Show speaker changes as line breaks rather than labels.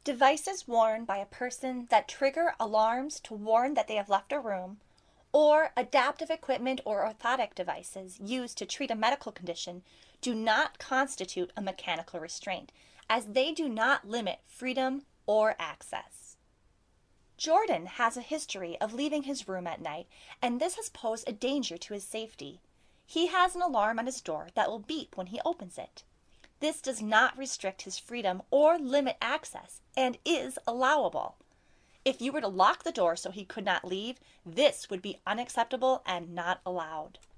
Devices worn by a person that trigger alarms to warn that they have left a room, or adaptive equipment or orthotic devices used to treat a medical condition do not constitute a mechanical restraint, as they do not limit freedom or access. Jordan has a history of leaving his room at night, and this has posed a danger to his safety. He has an alarm on his door that will beep when he opens it. This does not restrict his freedom or limit access and is allowable. If you were to lock the door so he could not leave, this would be unacceptable and not allowed.